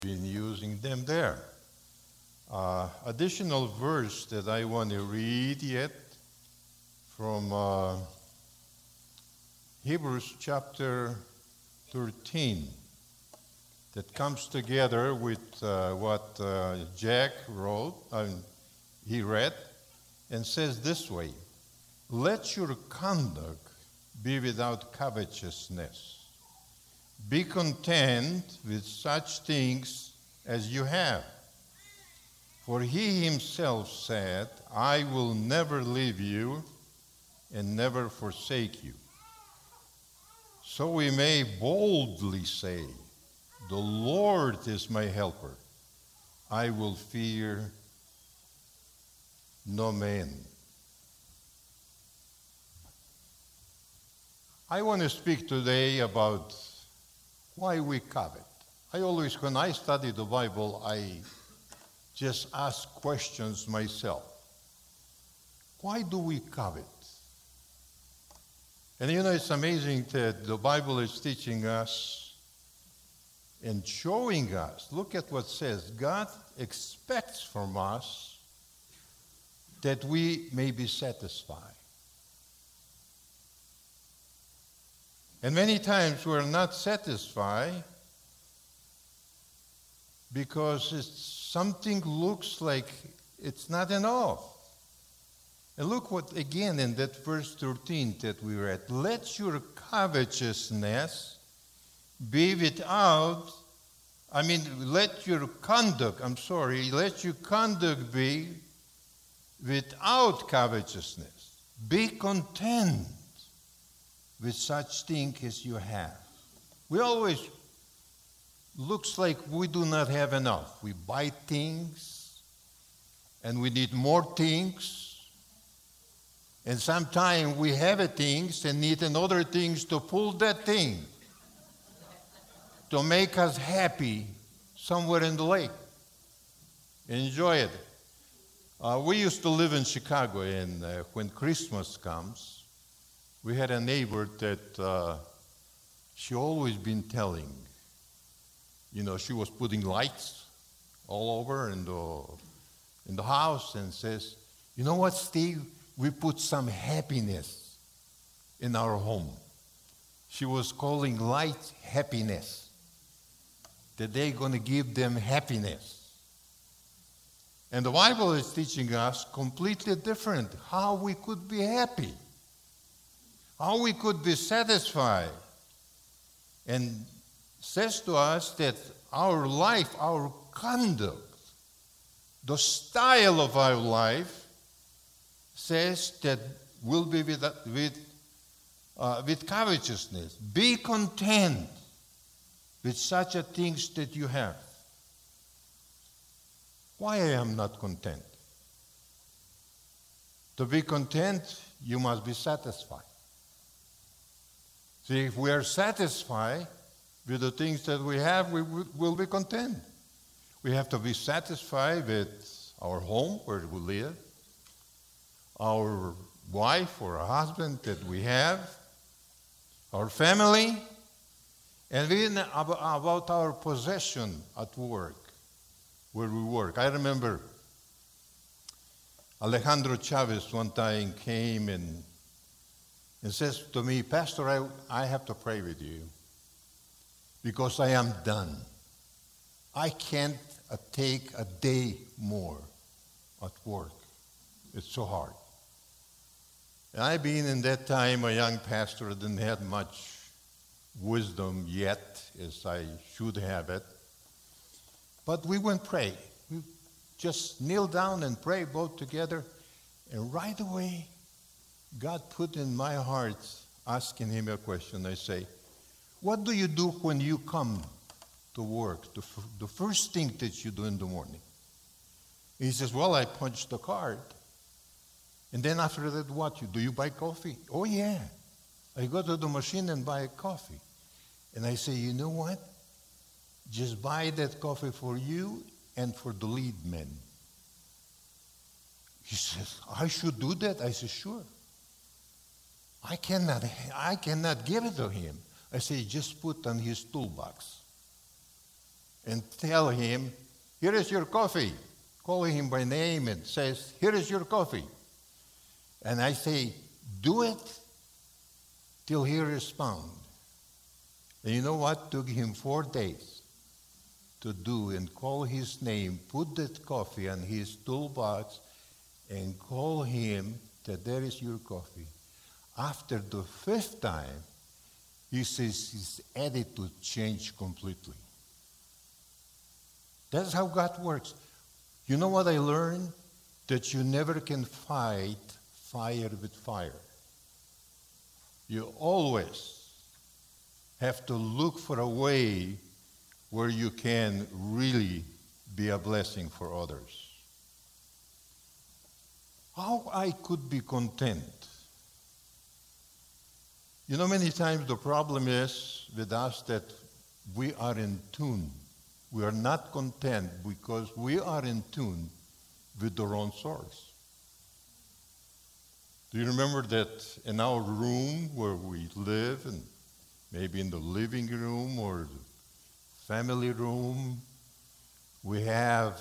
been using them there. Additional verse that I want to read yet from Hebrews chapter 13 that comes together with what Jack wrote, he read, and says this way, "Let your conduct be without covetousness. Be content with such things as you have. For he himself said, I will never leave you and never forsake you. So we may boldly say, the Lord is my helper. I will fear no man." I want to speak today about why we covet. When I study the Bible, I just ask questions myself. Why do we covet? And it's amazing that the Bible is teaching us and showing us. Look at what it says. God expects from us that we may be satisfied. And many times we're not satisfied because something looks like it's not enough. And look what, again, in that verse 13 that we read, let your covetousness be let your conduct be without covetousness. Be content with such thing as you have. We always looks like we do not have enough. We buy things and we need more things. And sometimes we have things and need another things to pull that thing to make us happy somewhere in the lake. Enjoy it. We used to live in Chicago, and when Christmas comes, we had a neighbor that she always been telling. She was putting lights all over in the house and says, "You know what, Steve? We put some happiness in our home." She was calling lights happiness. That they're going to give them happiness. And the Bible is teaching us completely different how we could be happy. How we could be satisfied, and says to us that our life, our conduct, the style of our life says that we'll be with covetousness. Be content with such a things that you have. Why I am not content? To be content, you must be satisfied. See, if we are satisfied with the things that we have, we will be content. We have to be satisfied with our home where we live, our wife or a husband that we have, our family, and even about our possession at work, where we work. I remember Alejandro Chavez one time came and says to me, "Pastor, I have to pray with you because I am done. I can't take a day more at work. It's so hard." And I, being in that time a young pastor, didn't have much wisdom yet as I should have it. But we went pray. We just kneel down and pray both together. And right away, God put in my heart asking him a question. I say, "What do you do when you come to work? The first thing that you do in the morning?" He says, "Well, I punch the card. And then after that, what? Do you buy coffee?" "Oh, yeah. I go to the machine and buy coffee." And I say, "You know what? Just buy that coffee for you and for the lead man." He says, "I should do that?" I said, "Sure. I cannot give it to him." I say, "Just put on his toolbox." and tell him, here is your coffee. Calling him by name and says, here is your coffee. And I say, do it till he responds. And you know what? Took him 4 days to do and call his name, put that coffee on his toolbox, and call him that there is your coffee. After the 5th time, he says his attitude changed completely. That's how God works. You know what I learned? That you never can fight fire with fire. You always have to look for a way where you can really be a blessing for others. How I could be content? You know, many times the problem is with us that we are in tune. We are not content because we are in tune with the wrong source. Do you remember that in our room where we live, and maybe in the living room or the family room, we have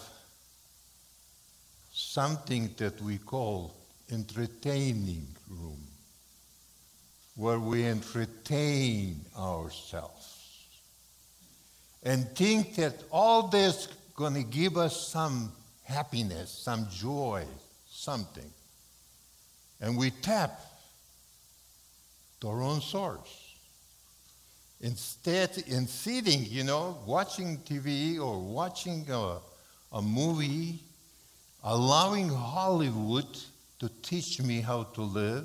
something that we call entertaining room, where we entertain ourselves and think that all this going to give us some happiness, some joy, something. And we tap the wrong source. Instead, in sitting, watching TV or watching a movie, allowing Hollywood to teach me how to live,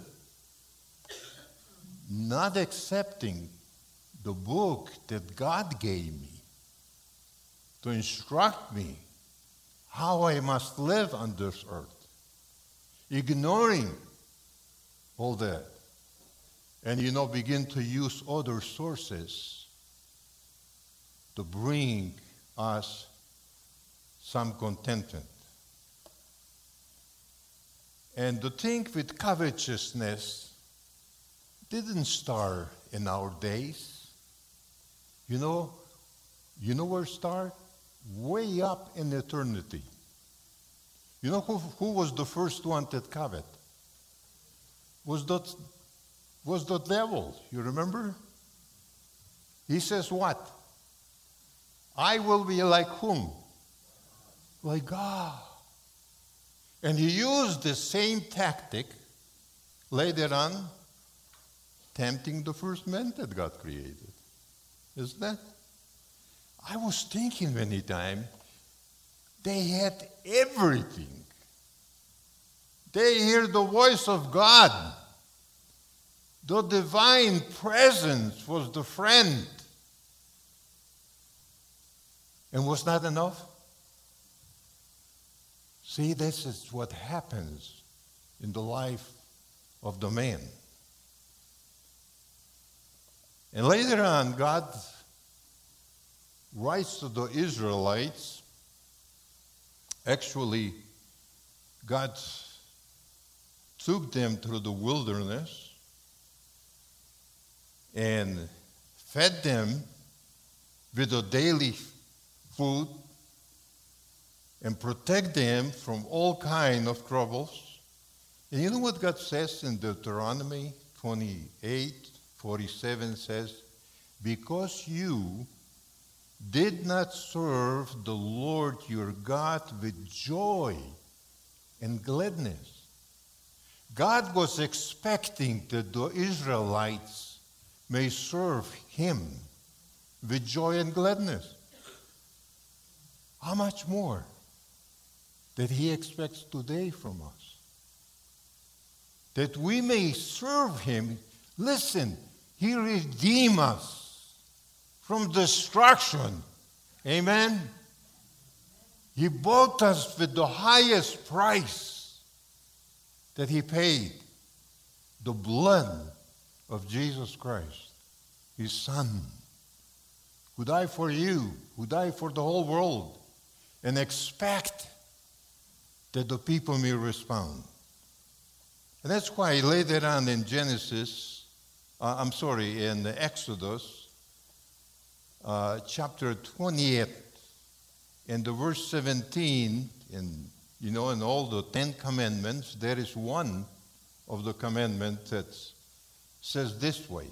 not accepting the book that God gave me to instruct me how I must live on this earth, ignoring all that, and begin to use other sources to bring us some contentment. And the thing with covetousness didn't start in our days. You know where it started? Way up in eternity. You know who was the first one that coveted? Was the devil. You remember? He says what? I will be like whom? Like God. And he used the same tactic later on, tempting the first man that God created. Isn't that? I was thinking many times, they had everything. They hear the voice of God. The divine presence was the friend. And was not enough? See, this is what happens in the life of the man. And later on, God writes to the Israelites. Actually, God took them through the wilderness and fed them with a daily food and protect them from all kind of troubles. And you know what God says in Deuteronomy 28:47 says, because you did not serve the Lord your God with joy and gladness. God was expecting that the Israelites may serve him with joy and gladness. How much more that he expects today from us? That we may serve him. Listen, he redeemed us from destruction. Amen? He bought us with the highest price that he paid. The blood of Jesus Christ, his Son, who died for you, who died for the whole world, and expect that the people may respond. And that's why later on in in Exodus, chapter 28, And the verse 17, in all the 10 commandments, there is one of the commandments that says this way: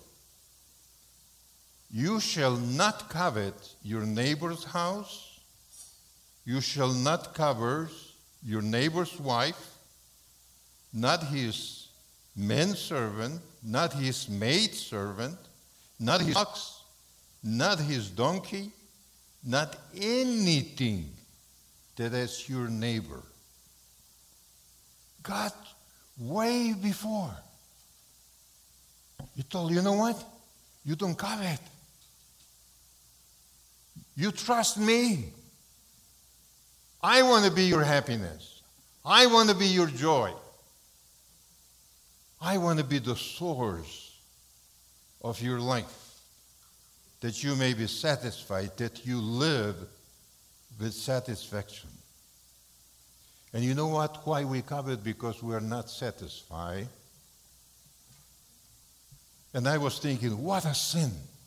you shall not covet your neighbor's house, you shall not covet your neighbor's wife, not his manservant, not his maidservant, not his ox, not his donkey, not anything that is your neighbor. God, way before, He told, you know what? You don't covet. You trust me. I want to be your happiness. I want to be your joy. I want to be the source of your life, that you may be satisfied, that you live with satisfaction. And you know what? Why we covet? Because we are not satisfied. And I was thinking, what a sin.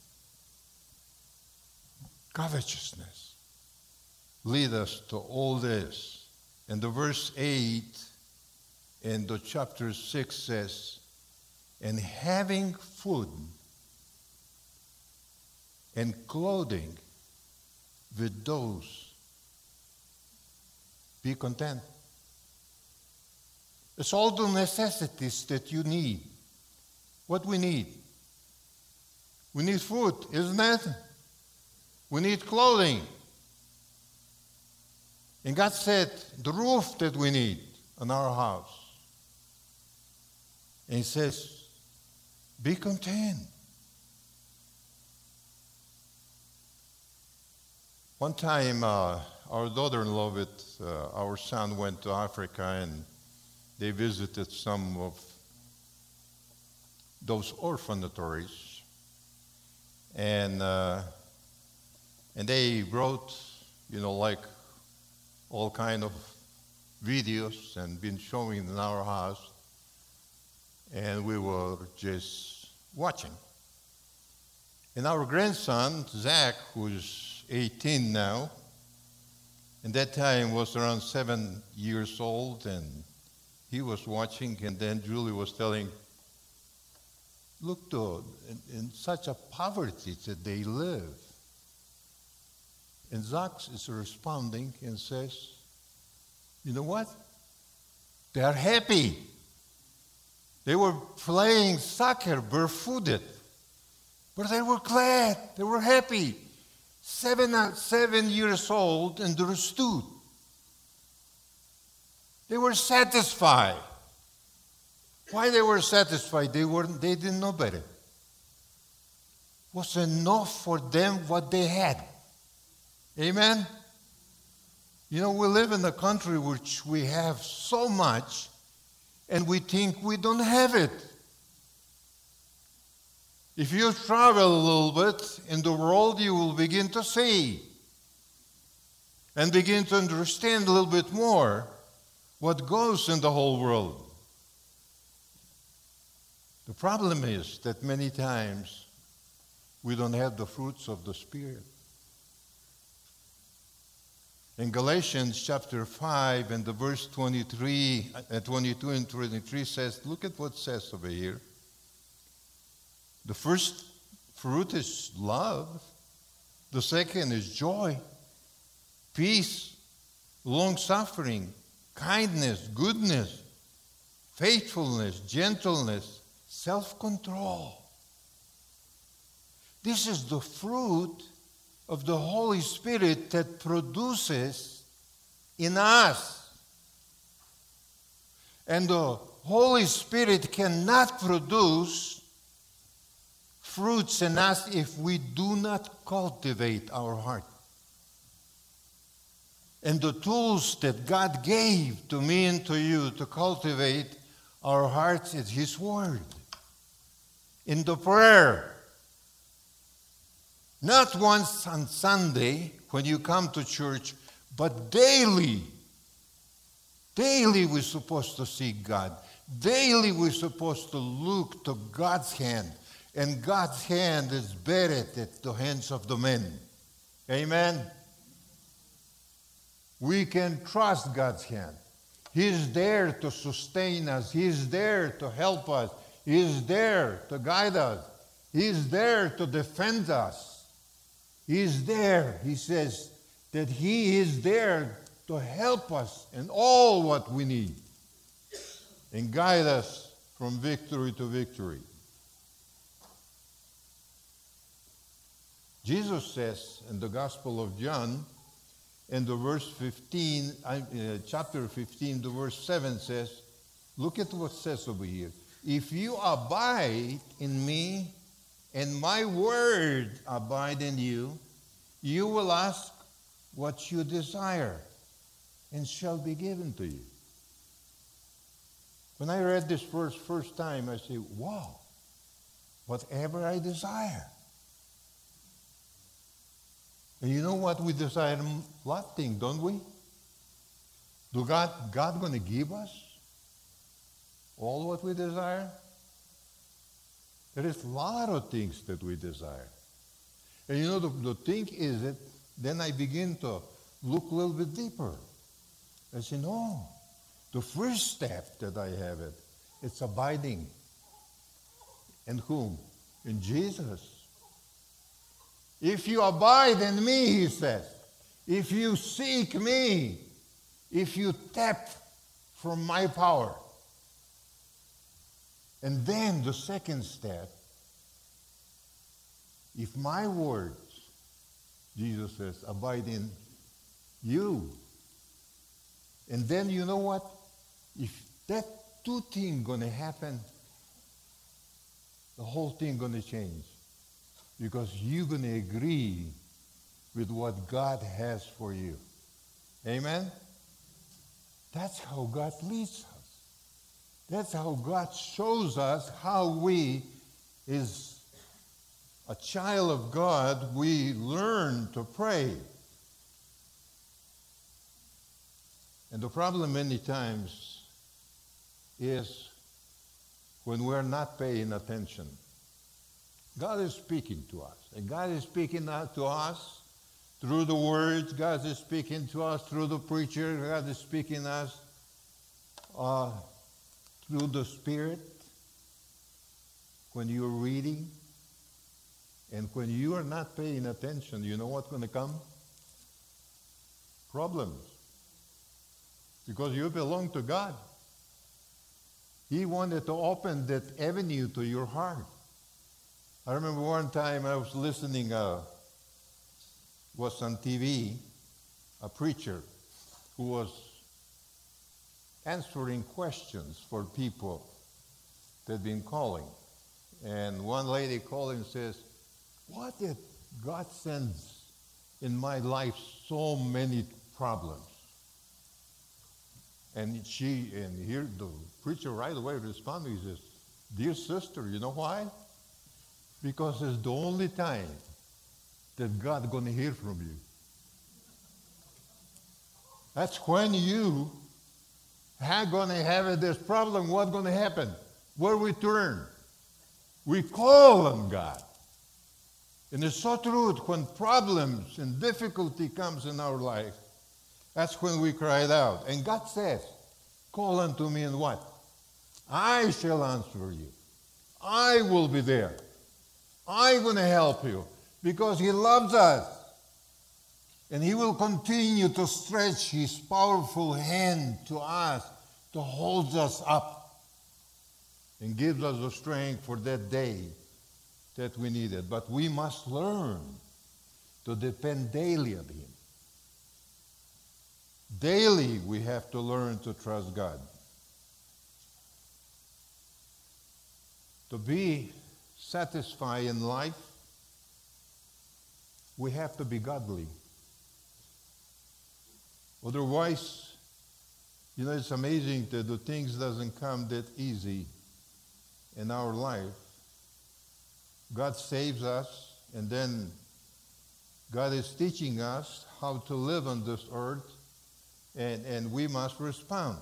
Covetousness lead us to all this. And the verse 8 in the chapter 6 says, and having food and clothing, with those be content. It's all the necessities that you need. What we need. We need food, isn't it? We need clothing. And God said the roof that we need on our house. And He says, be content. One time, our daughter-in-law with our son went to Africa, and they visited some of those orphanatories. And they brought, like all kind of videos and been showing in our house. And we were just watching. And our grandson, Zach, who's 18 now, and that time was around 7 years old, and he was watching, and then Julie was telling, look, though, in such a poverty that they live. And Zach is responding and says, you know what? They are happy. They were playing soccer barefooted, but they were glad. They were happy. 7 years old and understood. They were satisfied. Why they were satisfied? They didn't know better. It was enough for them what they had. Amen? We live in a country which we have so much, and we think we don't have it. If you travel a little bit in the world, you will begin to see and begin to understand a little bit more what goes in the whole world. The problem is that many times we don't have the fruits of the Spirit. In Galatians chapter 5 and the verse 22 and 23 says, look at what it says over here. The first fruit is love. The second is joy, peace, long-suffering, kindness, goodness, faithfulness, gentleness, self-control. This is the fruit of the Holy Spirit that produces in us. And the Holy Spirit cannot produce fruits in us if we do not cultivate our heart. And the tools that God gave to me and to you to cultivate our hearts is His Word. In the prayer. Not once on Sunday when you come to church, but daily. Daily we're supposed to seek God. Daily we're supposed to look to God's hand. And God's hand is buried at the hands of the men. Amen? We can trust God's hand. He's there to sustain us. He's there to help us. He's there to guide us. He's there to defend us. He's there. He says that He is there to help us in all what we need and guide us from victory to victory. Jesus says in the Gospel of John, in the verse 15, chapter 15, the verse 7 says, look at what it says over here. If you abide in me and my word abide in you, you will ask what you desire and shall be given to you. When I read this verse first time, I said, wow, whatever I desire. And you know what we desire? A lot of things, don't we? God going to give us all what we desire? There is a lot of things that we desire. And you know, the thing is that then I begin to look a little bit deeper. I say, no, the first step that I have it's abiding. In whom? In Jesus. If you abide in me, he says, if you seek me, if you tap from my power. And then the second step, if my words, Jesus says, abide in you. And then you know what? If that two things going to happen, the whole thing going to change. Because you're going to agree with what God has for you. Amen? That's how God leads us. That's how God shows us how we, as a child of God, we learn to pray. And the problem many times is when we're not paying attention. God is speaking to us. And God is speaking to us through the words. God is speaking to us through the preacher. God is speaking to us through the Spirit. When you're reading. And when you are not paying attention, you know what's going to come? Problems. Because you belong to God. He wanted to open that avenue to your heart. I remember one time I was listening, was on TV, a preacher who was answering questions for people that had been calling. And one lady called and says, what if God sends in my life so many problems? And here the preacher right away responded, he says, dear sister, you know why? Because it's the only time that God's going to hear from you. That's when you are going to have this problem. What's going to happen? Where we turn? We call on God. And it's so true when problems and difficulty comes in our life, that's when we cried out. And God says, call unto me and what? I shall answer you. I will be there. I'm going to help you because He loves us. And He will continue to stretch His powerful hand to us to hold us up and gives us the strength for that day that we needed. But we must learn to depend daily on Him. Daily we have to learn to trust God. To be satisfied in life, we have to be godly. Otherwise, it's amazing that the things doesn't come that easy in our life. God saves us, and then God is teaching us how to live on this earth, and we must respond.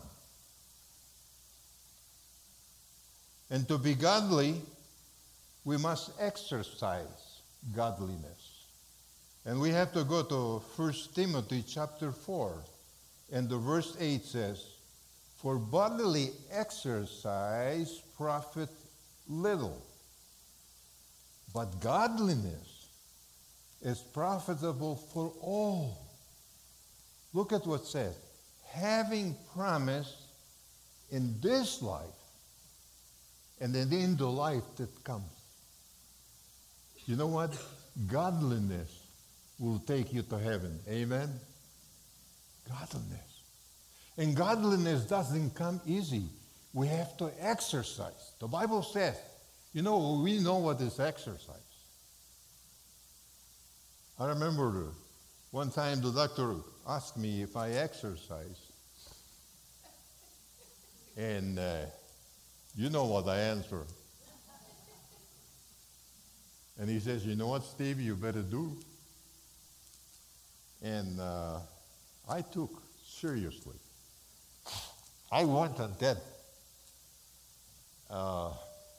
And to be godly, we must exercise godliness. And we have to go to 1 Timothy chapter 4. And the verse 8 says, for bodily exercise profit little, but godliness is profitable for all. Look at what it says. Having promise in this life, and then in the life that comes. You know what? Godliness will take you to heaven. Amen? Godliness. And godliness doesn't come easy. We have to exercise. The Bible says, we know what is exercise. I remember one time the doctor asked me if I exercise. And you know what I answered. And he says, you know what, Steve, you better do. And I took seriously. I went on that how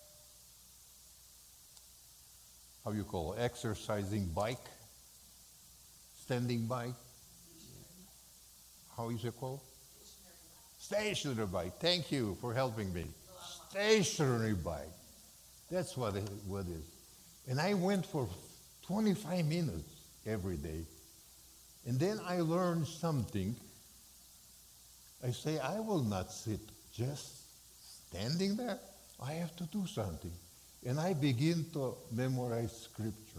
you call it, exercising bike, standing bike. How is it called? Stationary bike. Thank you for helping me. Stationary bike. That's what it is. And I went for 25 minutes every day. And then I learned something. I say, I will not sit just standing there. I have to do something. And I begin to memorize scripture.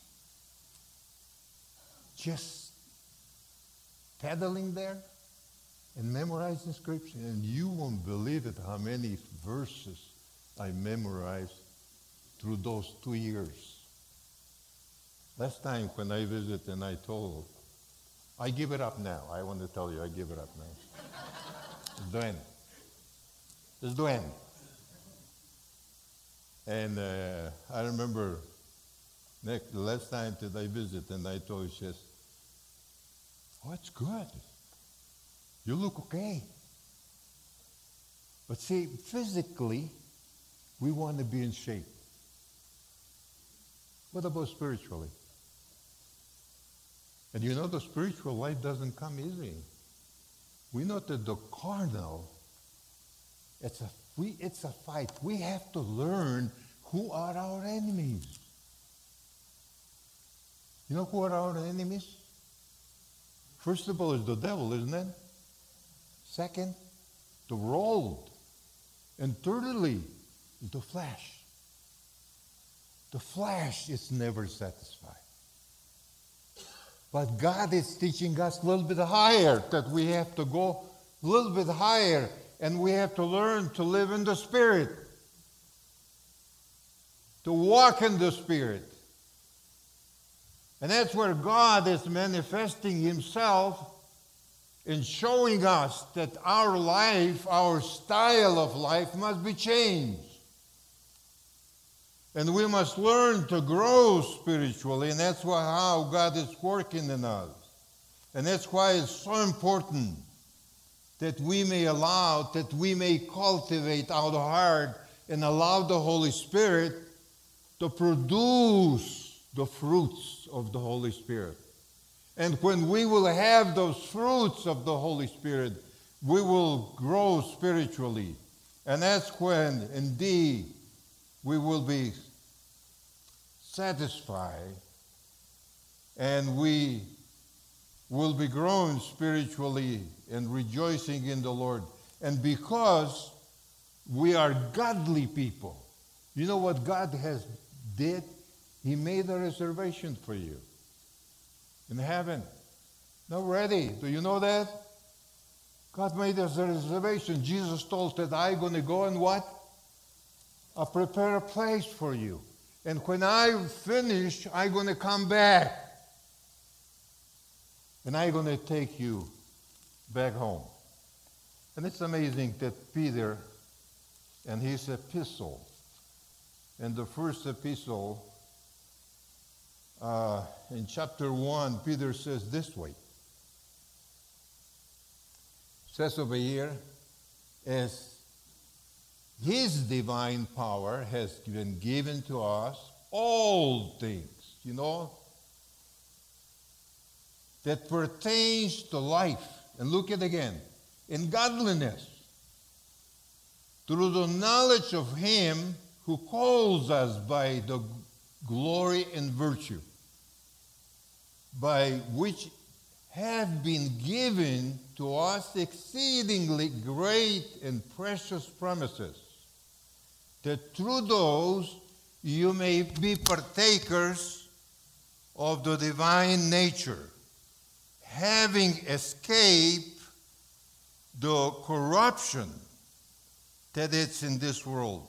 Just pedaling there and memorizing scripture. And you won't believe it how many verses I memorized through those 2 years. Last time when I visited and I told, I give it up now. I want to tell you, I give it up now. It's the end. It's the end. And I remember the last time that I visited and I told her, she says, oh, it's good. You look okay. But see, physically, we want to be in shape. What about spiritually? And you know the spiritual life doesn't come easy. We know that the carnal, it's a fight. We have to learn who are our enemies. You know who are our enemies? First of all is the devil, isn't it? Second, the world. And thirdly, is the flesh. The flesh is never satisfied. But God is teaching us a little bit higher, that we have to go a little bit higher, and we have to learn to live in the Spirit, to walk in the Spirit. And that's where God is manifesting Himself in showing us that our life, our style of life must be changed. And we must learn to grow spiritually, and that's how God is working in us. And that's why it's so important that we may cultivate our heart and allow the Holy Spirit to produce the fruits of the Holy Spirit. And when we will have those fruits of the Holy Spirit, we will grow spiritually. And that's when, indeed, we will be satisfied and we will be growing spiritually and rejoicing in the Lord. And because we are godly people, you know what God has did? He made a reservation for you in heaven. Already, do you know that? God made us a reservation. Jesus told that I'm going to go and what? I'll prepare a place for you. And when I finish, I'm going to come back. And I'm going to take you back home. And it's amazing that Peter and his epistle, and the first epistle, in chapter 1, Peter says this way. Says over here, as His divine power has been given to us all things, that pertains to life and look at again, in godliness, through the knowledge of him who calls us by the glory and virtue, by which have been given to us exceedingly great and precious promises, that through those you may be partakers of the divine nature, having escaped the corruption that is in this world.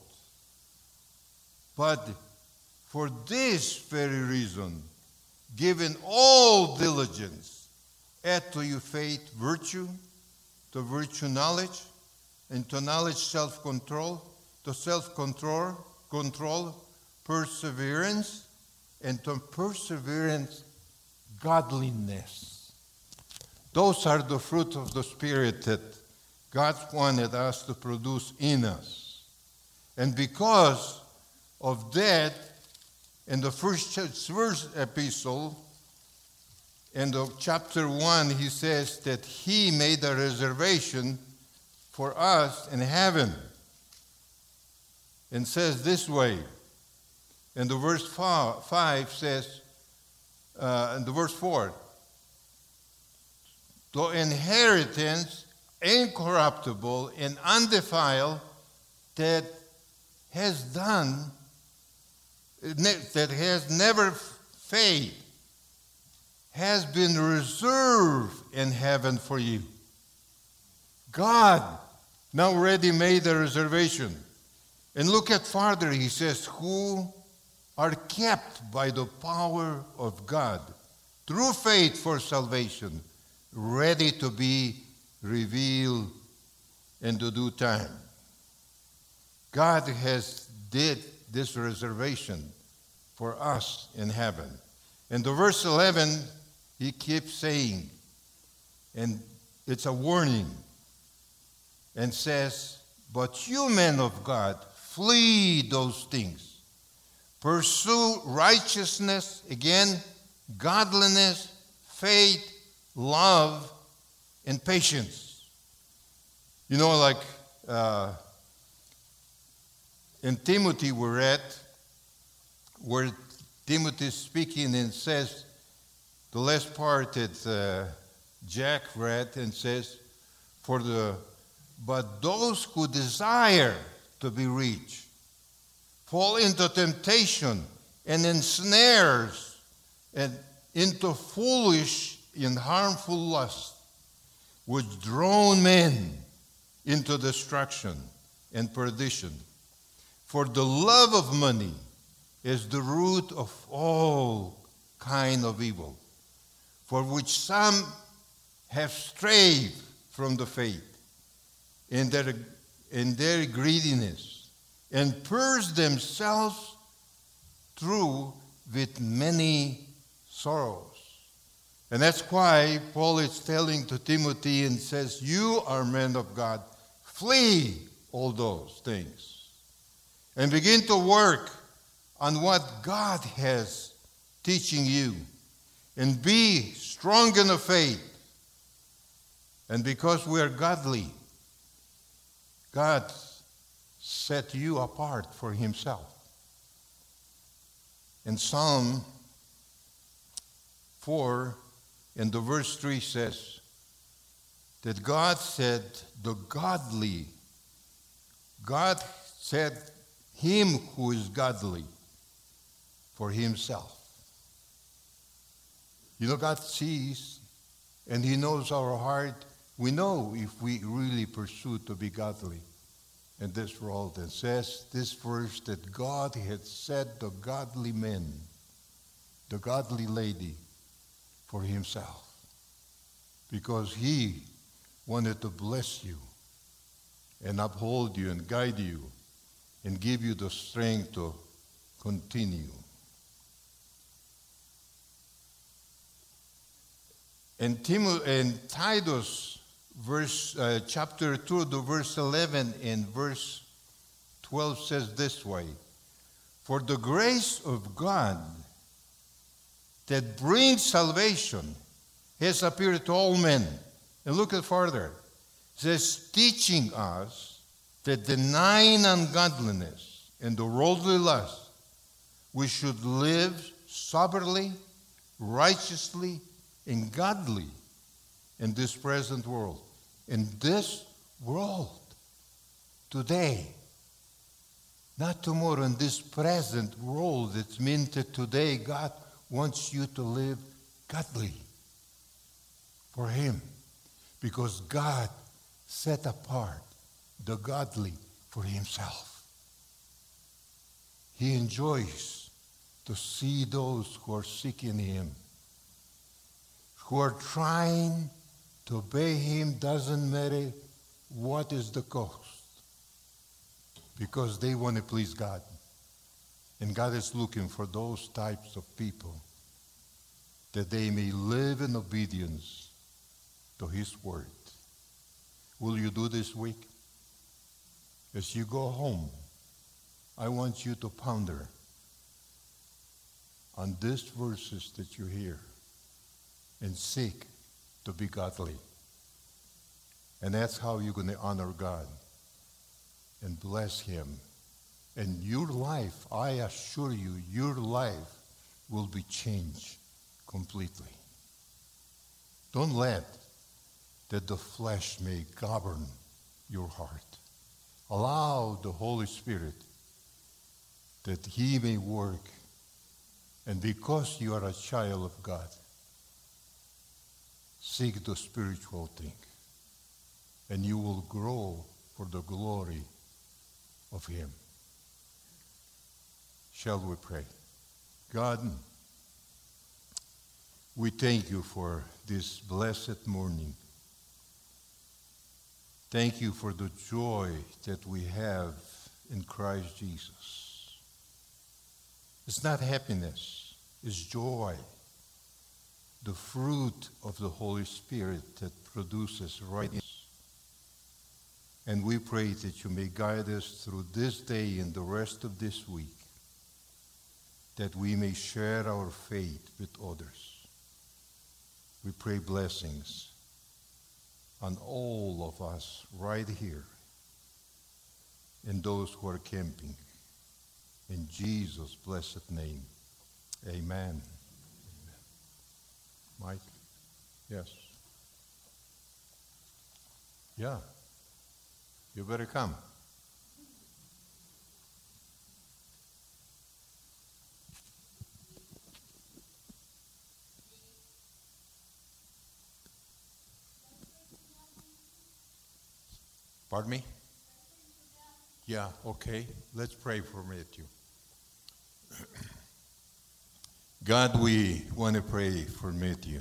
But for this very reason, given all diligence, add to your faith virtue, to virtue knowledge, and to knowledge self-control, to self-control perseverance, and to perseverance godliness. Those are the fruit of the Spirit that God wanted us to produce in us. And because of that, in the first epistle, in the chapter 1, he says that he made a reservation for us in heaven. And says this way, and the verse 5 says, and the verse 4, the inheritance incorruptible and undefiled that has never faded, has been reserved in heaven for you. God now already made a reservation. And look at farther, he says, who are kept by the power of God through faith for salvation, ready to be revealed in the due time. God has did this reservation for us in heaven. In the verse 11, he keeps saying, and it's a warning, and says, but you men of God, flee those things. Pursue righteousness, again, godliness, faith, love, and patience. You know, like in Timothy we read, where Timothy is speaking and says, the last part that Jack read and says, but those who desire to be rich fall into temptation and ensnares and into foolish and harmful lust, which drown men into destruction and perdition. For the love of money is the root of all kind of evil, for which some have strayed from the faith in their greediness, and purged themselves through with many sorrows. And that's why Paul is telling to Timothy and says, you are men of God, flee all those things and begin to work on what God has teaching you, and be strong in the faith. And because we are godly, God set you apart for himself. In Psalm 4, and the verse 3 says that God said God said him who is godly for himself. You know, God sees and he knows our heart. We know if we really pursue to be godly in this world. And says this verse that God had set the godly man, the godly lady, for himself, because he wanted to bless you and uphold you and guide you and give you the strength to continue. In Titus, chapter 2, the verse 11 and verse 12 says this way, for the grace of God that brings salvation has appeared to all men, And look at further. It says, teaching us that denying ungodliness and the worldly lust, we should live soberly, righteously, and godly in this present world. In this world, today, not tomorrow, in this present world, it means that today God wants you to live godly for Him. Because God set apart the godly for Himself. He enjoys to see those who are seeking Him, who are trying to obey Him, doesn't matter what is the cost, because they want to please God. And God is looking for those types of people, that they may live in obedience to His word. Will you do this week? As you go home, I want you to ponder on these verses that you hear and seek to be godly. And that's how you're going to honor God and bless Him. And your life, I assure you, your life will be changed completely. Don't let that the flesh may govern your heart. Allow the Holy Spirit that He may work. And because you are a child of God, seek the spiritual thing. And you will grow for the glory of Him. Shall we pray? God, we thank You for this blessed morning. Thank You for the joy that we have in Christ Jesus. It's not happiness, it's joy. The fruit of the Holy Spirit that produces righteousness. And we pray that You may guide us through this day and the rest of this week, that we may share our faith with others. We pray blessings on all of us right here and those who are camping. In Jesus' blessed name, amen. Mike? Yes. Yeah. You better come. Pardon me? Yeah, okay. Let's pray for Matthew. God, we want to pray for Matthew,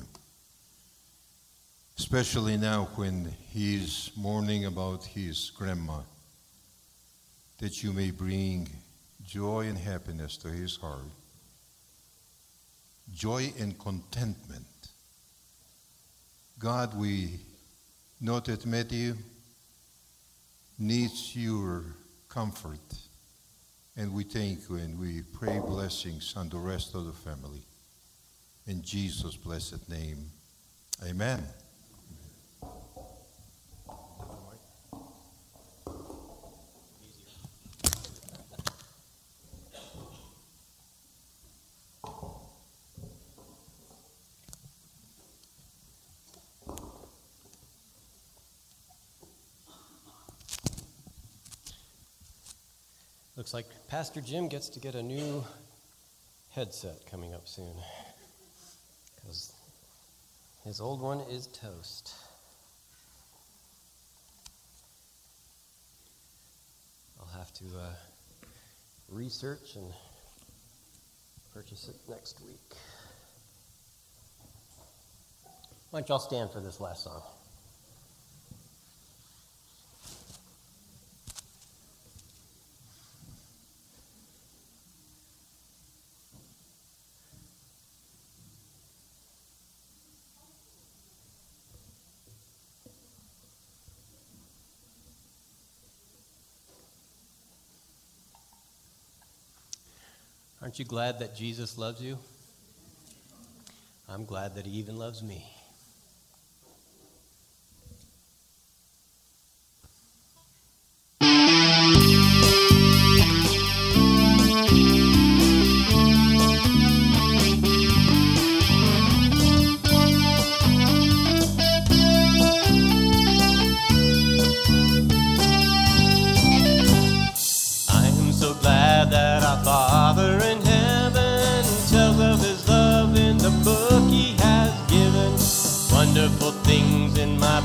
especially now when he's mourning about his grandma, that You may bring joy and happiness to his heart, joy and contentment. God, we know that Matthew needs Your comfort. And we thank You and we pray blessings on the rest of the family. In Jesus' blessed name, amen. Looks like Pastor Jim gets to get a new headset coming up soon, because his old one is toast. I'll have to research and purchase it next week. Why don't y'all stand for this last song? Aren't you glad that Jesus loves you? I'm glad that He even loves me.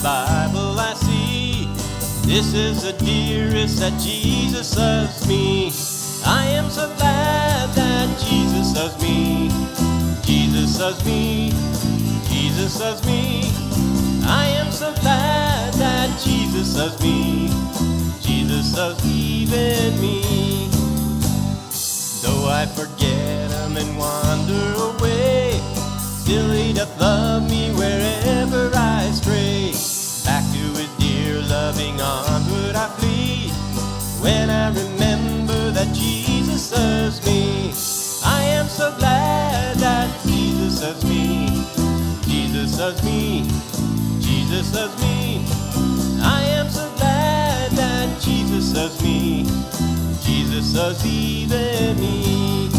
Bible I see, this is the dearest that Jesus loves me. I am so glad that Jesus loves me. Jesus loves me. Jesus loves me. I am so glad that Jesus loves me. Jesus loves even me. Though I forget him and wander away, still he doth love me wherever I stray. Back to his dear loving arms would I flee, when I remember that Jesus loves me. I am so glad that Jesus loves me. Jesus loves me. Jesus loves me. I am so glad that Jesus loves me. Jesus loves even me.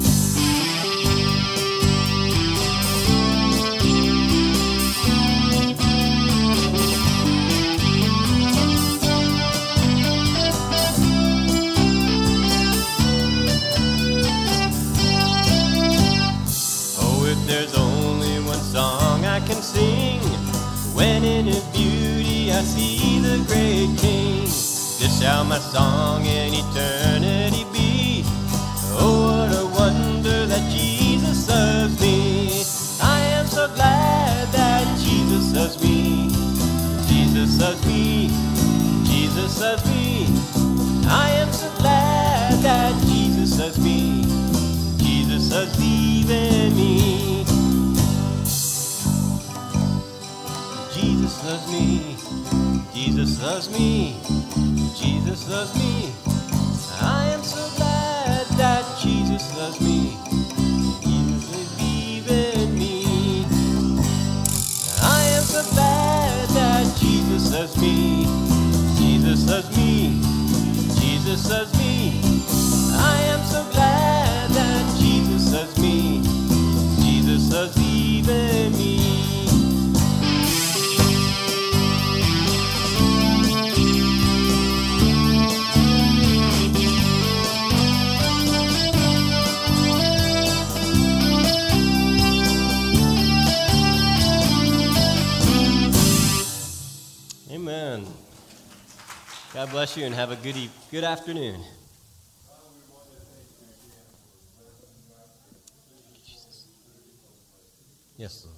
Oh, if there's only one song I can sing, when in his beauty I see the great King, this shall my song in eternity be. Oh, what a wonder that Jesus loves me. I am so glad that Jesus loves me. Jesus loves me. Jesus loves me. I am so glad that Jesus loves me. Jesus loves even me. Jesus loves me. Jesus loves me. Jesus loves me. I am so glad that Jesus loves me. Jesus loves even me. I am so glad that Jesus loves me. Jesus loves me. Jesus loves me. I am so glad that Jesus loves me. Jesus loves even me. Amen. God bless you and have a good afternoon. Yes, Lord.